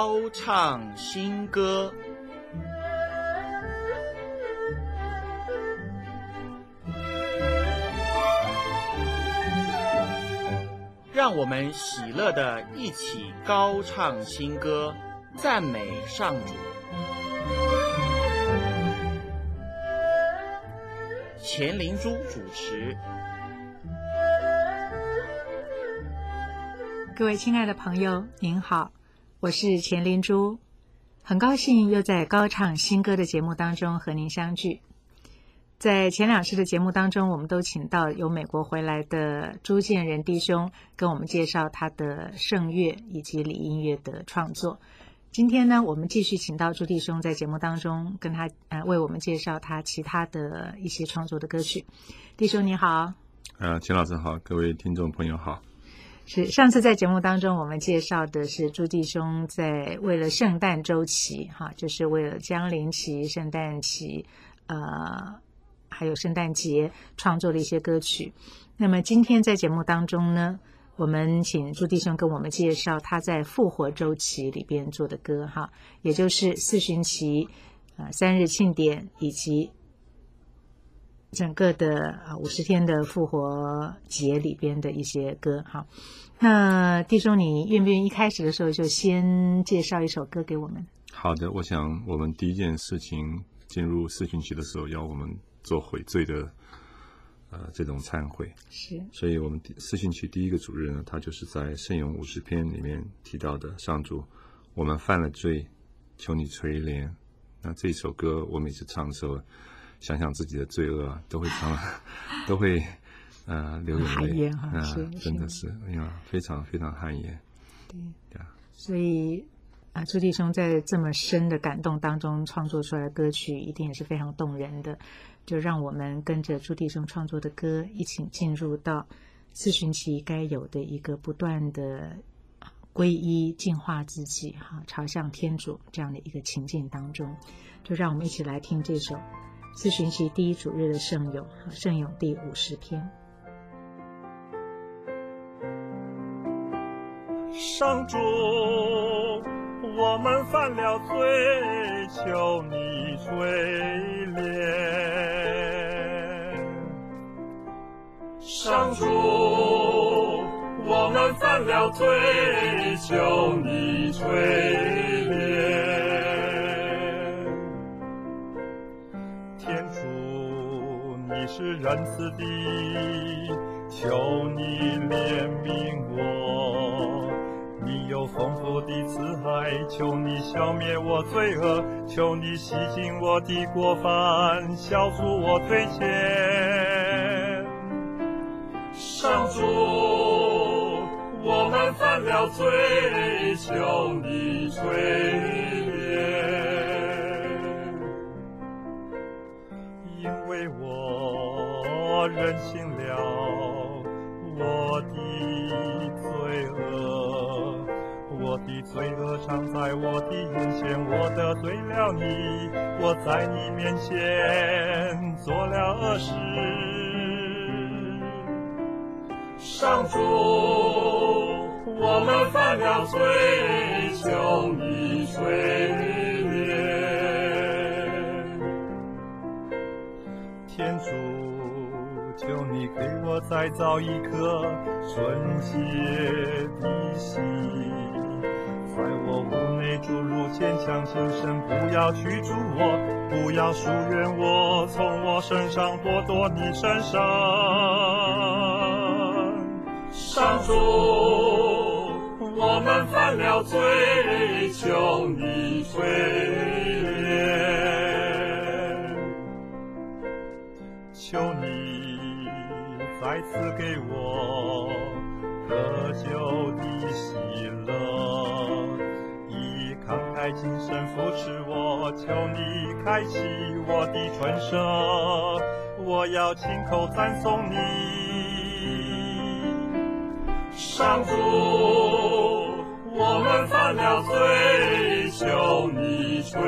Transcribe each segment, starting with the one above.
高唱新歌。让我们喜乐地一起高唱新歌，赞美上主。钱灵珠主持。 各位亲爱的朋友，您好，我是钱灵珠，很高兴又在高唱新歌的节目当中和您相聚。在前两次的节目当中，我们都请到由美国回来的朱建仁弟兄跟我们介绍他的圣乐以及礼音乐的创作。今天呢，我们继续请到朱弟兄在节目当中跟他为我们介绍他其他的一些创作的歌曲。弟兄你好。 钱老师好，各位听众朋友好。 是上次在节目当中我们介绍的是朱弟兄在为了圣诞周期就是为了降临期、圣诞期还有圣诞节创作的一些歌曲。那么今天在节目当中呢，我们请朱弟兄跟我们介绍他在复活周期里边做的歌也就是四旬期、三日庆典以及整个的50天的复活节里边的一些歌那弟兄你愿不愿意一开始的时候就先介绍一首歌给我们？ 好的，我想我们第一件事情进入四旬期的时候要我们做悔罪的这种忏悔， 是， 所以我们四旬期第一个主日呢，它就是在圣咏50篇里面提到的，上主，我们犯了罪，求你垂怜。那这首歌我每次唱的时候，想想自己的罪恶都会流眼泪真的是非常非常汗颜。 对所以朱弟兄在这么深的感动当中创作出来的歌曲一定也是非常动人的，就让我们跟着朱弟兄创作的歌一起进入到四旬期该有的一个不断的皈依净化自己朝向天主这样的一个情境当中。就让我们一起来听这首四旬期第一主日的圣咏，圣咏第50篇。 上主，我们犯了罪，求你垂怜。上主，我们犯了罪，求你垂怜。天主，你是仁慈的，求你怜悯我。你有丰富的慈爱，求你消灭我罪恶，求你洗净我的过犯，消除我罪愆。上主，我们犯了罪，求你垂怜。因为我认清了我的罪恶，我的罪恶常在我的眼前，我得罪了你，我在你面前做了恶事。上主，我们犯了罪，求你垂怜。天主，求你给我再造一颗纯洁的心，在我屋内注入坚强精神，不要驱逐我，不要疏远我，从我身上剥夺你神圣。上主，我们犯了罪，求你垂怜。求你再次给我得救的喜乐，以慷慨精神扶持我，求你开启我的唇舌，我要亲口赞颂你。上主，我们犯了罪，求你垂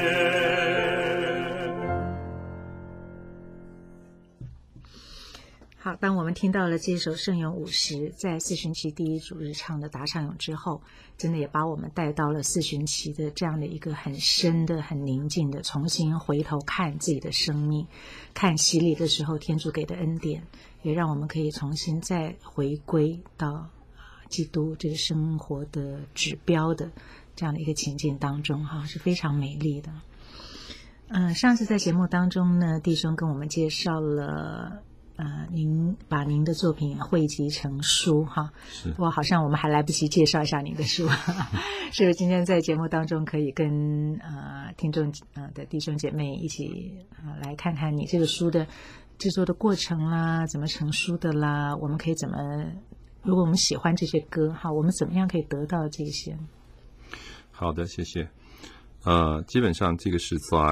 怜。 好，当我们听到了这首圣咏50在四旬期第一主日唱的答唱咏之后，真的也把我们带到了四旬期的这样的一个很深的、很宁静的，重新回头看自己的生命，看洗礼的时候天主给的恩典，也让我们可以重新再回归到基督这个生活的指标的这样的一个情境当中，是非常美丽的。上次在节目当中呢，弟兄跟我们介绍了您把您的作品汇集成书我好像我们还来不及介绍一下您的书是不是今天在节目当中可以跟听众的弟兄姐妹一起来看看你这个书的制作的过程啦，怎么成书的啦，我们可以怎么，如果我们喜欢这些歌我们怎么样可以得到这些？ 好的，谢谢。基本上这个是在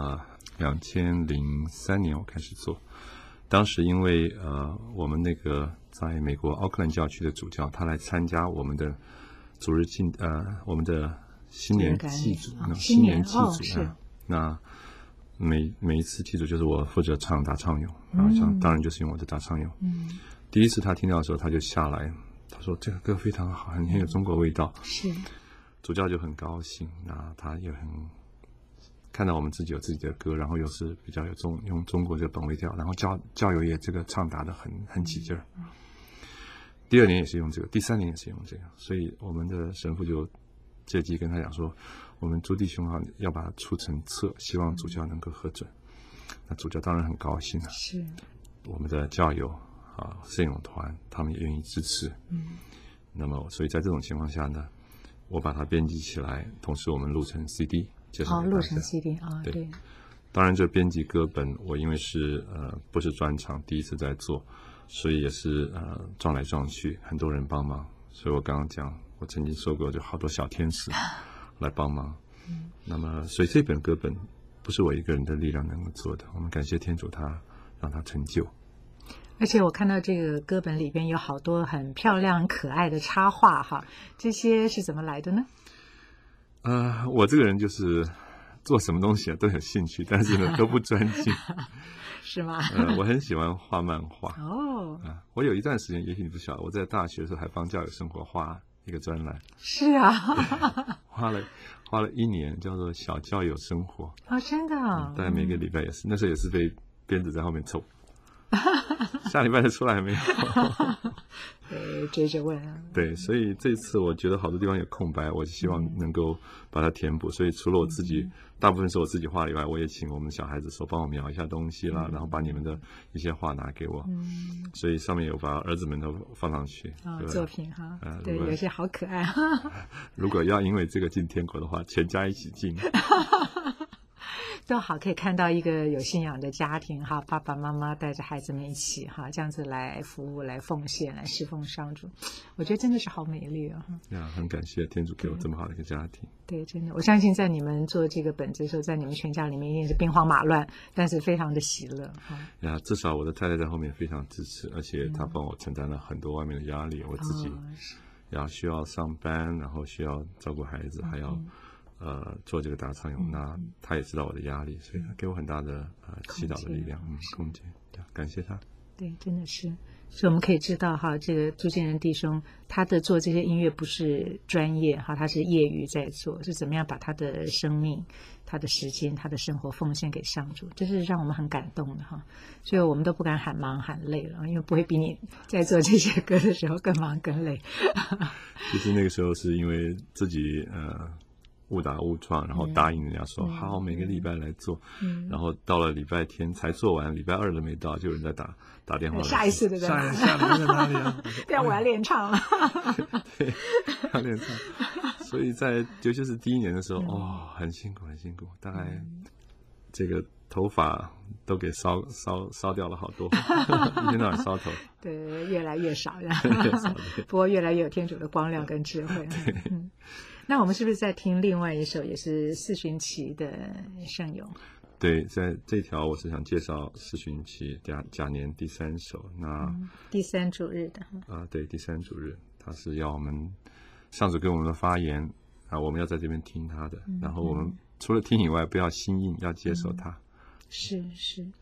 2003年我开始做。当时因为我们那个在美国奥克兰教区的主教，他来参加我们的主日我们的新年祭祖，新年祭祖那每一次祭祖就是我负责唱答唱咏，然后当然就是用我的答唱咏。第一次他听到的时候，他就下来，他说这个歌非常好，很有中国味道。 是， 主教就很高兴，那他也很看到我们自己有自己的歌，然后又是比较有用中国这个本位调，然后教友也这个唱答的很起劲儿。第2年也是用这个，第3年也是用这个，所以我们的神父就借机跟他讲说，我们朱弟兄要把它出成册，希望主教能够核准。那主教当然很高兴了， 是我们的教友圣咏团他们也愿意支持。那么所以在这种情况下呢，我把它编辑起来，同时我们录成 CD。 录成 CD 对。 当然这编辑歌本我因为是不是专场，第一次在做，所以也是撞来撞去，很多人帮忙。所以我刚刚讲，我曾经说过，就好多小天使来帮忙。那么所以这本歌本不是我一个人的力量能够做的，我们感谢天主他让他成就。 而且我看到这个歌本里边有好多很漂亮可爱的插画这些是怎么来的呢？ 我这个人就是做什么东西都有兴趣，但是呢都不专精。 是吗？ 我很喜欢画漫画。我有一段时间，也许你不晓得，我在大学的时候还帮教友生活画一个专栏。 是啊。 画了1年，叫做小教友生活。 真的大概每个礼拜也是，那时候也是被编子在后面凑。下礼拜的出来还没有。 对，追着问对，所以这次我觉得好多地方有空白，我希望能够把它填补。所以除了我自己，大部分是我自己画以外，我也请我们小孩子说帮我描一下东西啦，然后把你们的一些画拿给我。所以上面有把儿子们都放上去。 作品对，有些好可爱。 如果要因为这个进天国的话，全家一起进。 都好，可以看到一个有信仰的家庭爸爸妈妈带着孩子们一起这样子来服务、来奉献、来侍奉上主，我觉得真的是好美丽很感谢天主给我这么好的一个家庭。 对，真的，我相信在你们做这个本子的时候，在你们全家里面一定是兵荒马乱，但是非常的喜乐至少我的太太在后面非常支持，而且她帮我承担了很多外面的压力，我自己需要上班，然后需要照顾孩子，还要做这个答唱咏，那他也知道我的压力，所以他给我很大的祈祷的力量，空间，感谢他。 对，真的是，所以我们可以知道这个朱建仁弟兄他的做这些音乐不是专业他是业余在做，是怎么样把他的生命、他的时间、他的生活奉献给上主，这是让我们很感动的所以我们都不敢喊忙喊累了，因为不会比你在做这些歌的时候更忙更累。 其实那个时候是因为自己误打误撞，然后答应人家说好每个礼拜来做，然后到了礼拜天才做完，礼拜2都没到，就有人在打电话。 下一次的下礼拜在哪里啊？ 不要我要练唱了。 对，要练唱。所以尤其是第1年的时候，很辛苦很辛苦，大概这个头发都给烧掉了好多，一天到晚烧头。 对，越来越少不过越来越有天主的光亮跟智慧。那我们是不是在听另外一首也是四旬期的圣咏？ 对，在这条我是想介绍四旬期甲年第3首。那第3主日的对，第3主日，他是要我们上主给我们的发言我们要在这边听他的，然后我们除了听以外，不要心硬，要接受他。 是。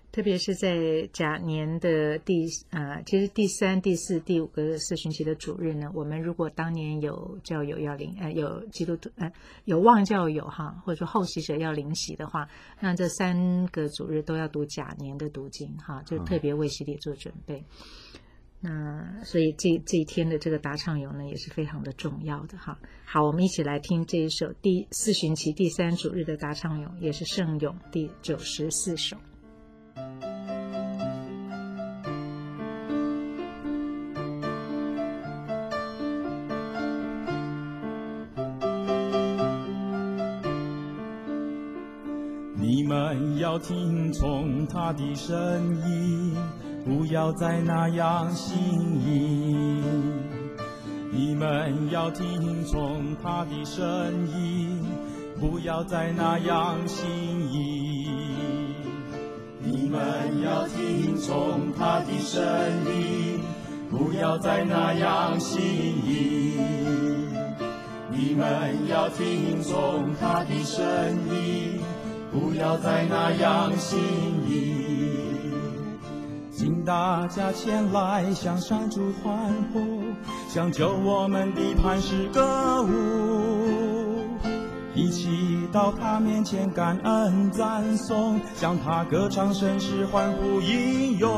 特别是在甲年的其实第3、第4、第5个4旬期的主日呢，我们如果当年有教友要有基督徒有望教友哈，或者说后习者要灵洗的话，那这3个主日都要读甲年的读经哈，就特别为洗礼做准备。那所以这一天的这个答唱咏呢，也是非常的重要的哈。好，我们一起来听这一首第4旬期第3主日的答唱咏，也是圣咏第94首。 你们要听从他的声音，不要再那样行淫。你们要听从他的声音，不要再那样行淫。你们要听从他的声音，不要再那样行淫。你们要听从他的声音，不要再那样行淫。请大家前来向上主欢呼，向救我们的磐石歌舞，一起到他面前感恩赞颂，向他歌唱声势欢呼应用。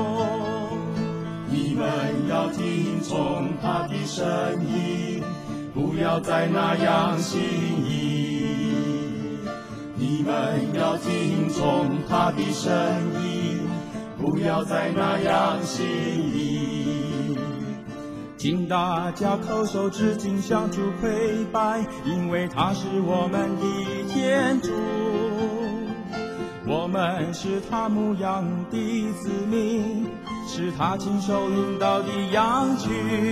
你们要听从他的声音，不要再那样行淫。你们要听从他的声音，不要再那样行淫。请大家口手致敬向主跪拜，因为他是我们的天主，我们是他牧养的子民，是他亲手领导的羊群。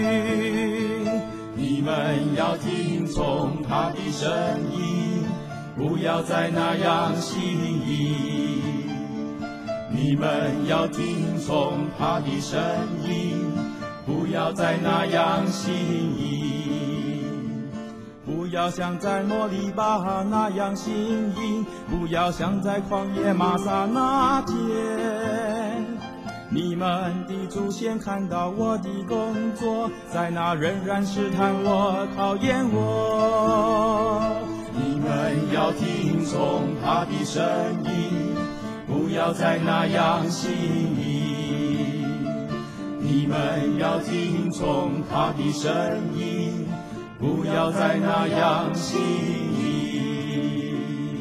你们要听从他的声音，不要再那样行淫。你们要听从他的声音，不要再那样行淫。不要像在摩利巴那样行淫，不要像在旷野玛撒那天。你们的祖先看到我的工作，在那仍然试探我，考验我。你们要听从他的声音，不要再那样行淫。你们要听从他的声音，不要再那样行淫。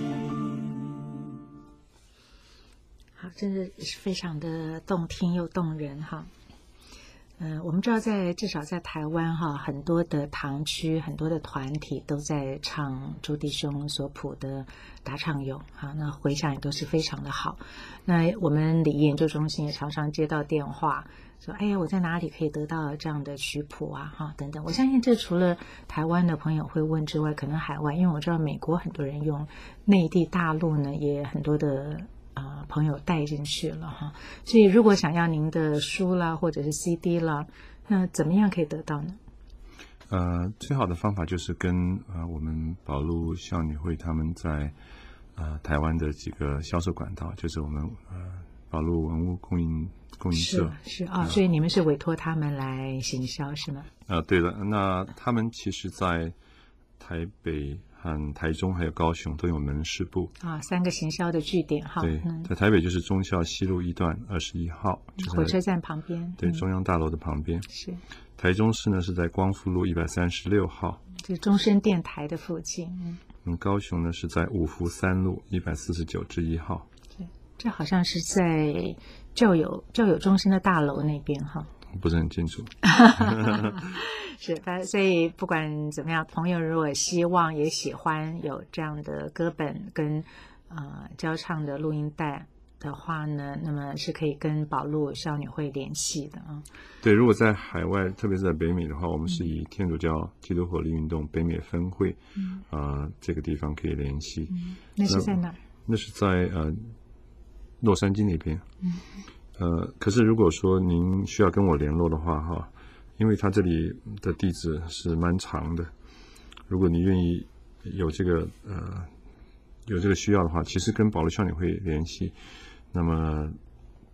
好，真的是非常的动听又动人哈。我们知道至少在台湾哈，很多的堂区、很多的团体都在唱朱弟兄所谱的答唱咏哈，那回响也都是非常的好。那我们礼仪研究中心也常常接到电话，说哎呀，我在哪里可以得到这样的曲谱啊哈等等。我相信这除了台湾的朋友会问之外，可能海外，因为我知道美国很多人用，内地大陆呢也很多的朋友带进去了哈，所以如果想要您的书啦，或者是 CD 啦，那怎么样可以得到呢？ 最好的方法就是跟我们宝路孝女会他们在台湾的几个销售管道，就是我们宝路文物供应社是啊，所以你们是委托他们来行销是吗？ 对的，那他们其实在台北和台中还有高雄都有门市部 3个行销的据点哈。 对，在台北就是忠孝西路1段21号， 火车站旁边， 对，中央大楼的旁边。 是。 台中市呢是在光复路136号， 就是中生电台的附近。 高雄呢是在五福3路149-1号。 对，这好像是在教友中心的大楼那边哈。 不是很清楚。 是，所以不管怎么样，朋友如果希望也喜欢有这样的歌本跟教唱的录音带的话呢，那么是可以跟宝路孝女会联系的啊。 对，如果在海外，特别是在北美的话，我们是以天主教基督火力运动北美分会这个地方可以联系。 那是在哪？ 那是在洛杉矶那边。可是如果说您需要跟我联络的话哈，因为他这里的地址是蛮长的，如果你愿意有这个需要的话，其实跟宝路孝女会联系，那么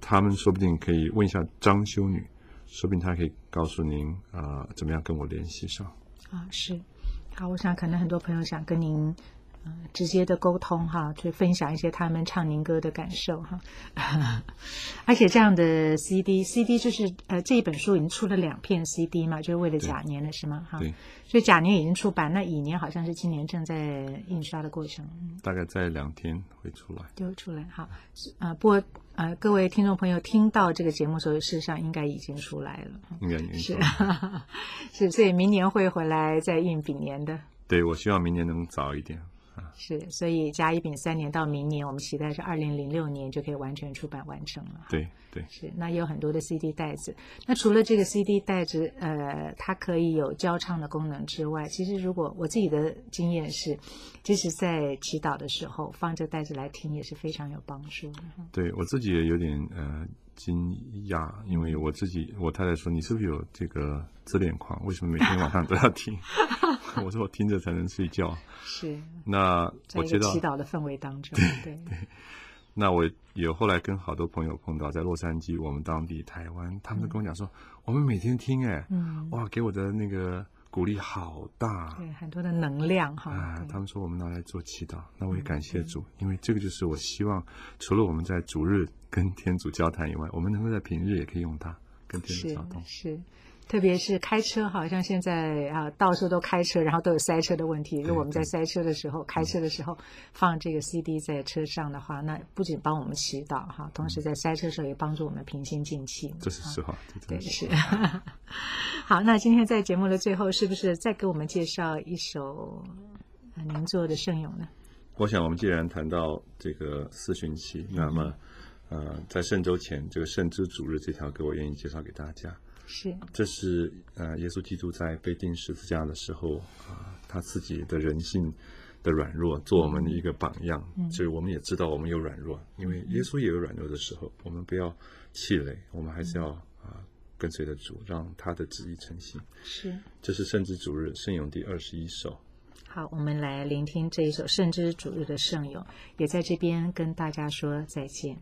他们说不定可以问一下张修女，说不定她可以告诉您怎么样跟我联系上。 是。好，我想可能很多朋友想跟您直接的沟通哈，去分享一些他们唱民歌的感受哈。而且这样的 CD 就是这一本书已经出了2片 CD 嘛，就是为了甲年的是吗？哈， 对。 所以甲年已经出版，那乙年好像是今年正在印刷的过程。 大概在2天会出来。 就出来好。不过各位听众朋友听到这个节目的时候，事实上应该已经出来了。 应该已经出是来是，所以明年会回来再印丙年的。 对，我希望明年能早一点。 是，所以甲乙丙3年到明年，我们期待是2006年就可以完全出版完成了。 对对， 是。那也有很多的 CD 袋子。那除了这个 CD 袋子，它可以有交唱的功能之外，其实如果我自己的经验是，即使在祈祷的时候放这袋子来听，也是非常有帮助的。 对，我自己也有点惊讶，因为我太太说你是不是有这个自恋狂？为什么每天晚上都要听？我说我听着才能睡觉。 是。 那我接到在一个祈祷的氛围当中，对。 那我也后来跟好多朋友碰到，在洛杉矶，我们当地台湾，他们都跟我讲说，我们每天听哇，给我的那个鼓励好大， 对，很多的能量哈。 他们说我们拿来做祈祷，那我也感谢主，因为这个就是我希望，除了我们在主日跟天主交谈以外，我们能够在平日也可以用它跟天主交通。 是。特别是开车，好像现在到处都开车，然后都有塞车的问题。如果我们在塞车的时候、开车的时候放这个 CD 在车上的话，那不仅帮我们祈祷哈，同时在塞车的时候也帮助我们平心静气。 这是实话， 对，是。好，那今天在节目的最后，是不是再给我们介绍一首您做的圣咏呢？ 我想我们既然谈到这个四旬期，那么在圣周前这个圣之主日这条歌，我愿意介绍给大家。 是， 这是耶稣基督在被钉十字架的时候他自己的人性的软弱做我们的一个榜样，所以我们也知道我们有软弱，因为耶稣也有软弱的时候，我们不要气馁，我们还是要跟随着主，让他的旨意成行。 是， 这是圣之主日圣咏第21首。 好，我们来聆听这一首圣之主日的圣咏，也在这边跟大家说再见。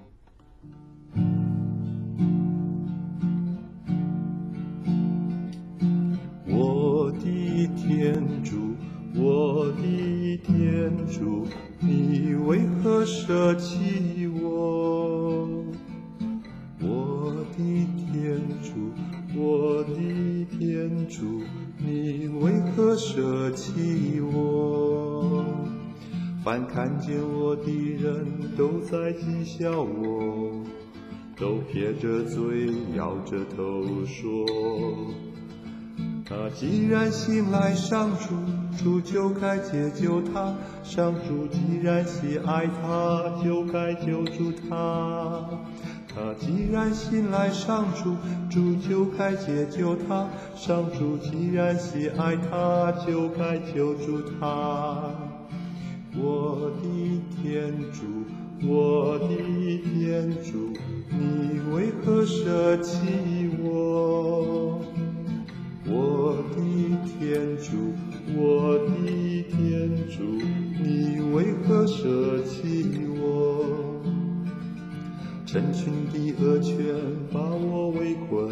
我的天主，我的天主，你为何舍弃我？我的天主，我的天主，你为何舍弃我？凡看见我的人都在讥笑我，都撇着嘴，摇着头说，他既然信赖上主，主就该解救他；上主既然喜爱他，就该救助他。他既然信赖上主，主就该解救他；上主既然喜爱他，就该救助他。我的天主，我的天主，你为何舍弃我？我的天主，我的天主，你为何舍弃我？成群的恶犬把我围困，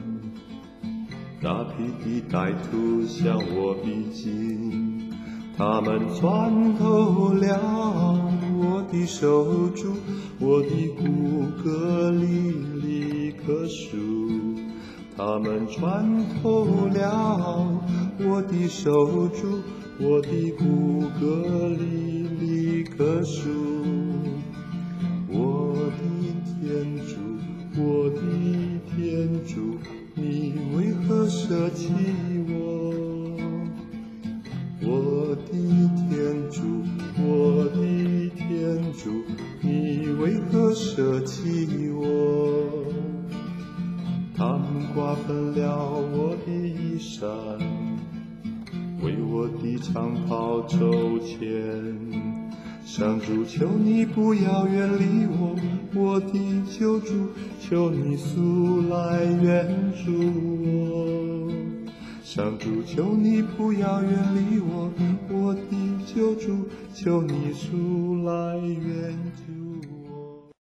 大批的歹徒向我逼近，他们穿透了我的手足，我的骨骼里可数。他们穿透了我的手足，我的骨骼里可数。我的天主，我的天主，你为何舍弃我？我的天主，我的天主，你为何舍弃我？他们瓜分了我的衣衫，为我的长袍抽签。上主，求你不要远离我，我的救主，求你速来援助我。上主，求你不要远离我，我的救主，求你速来援助。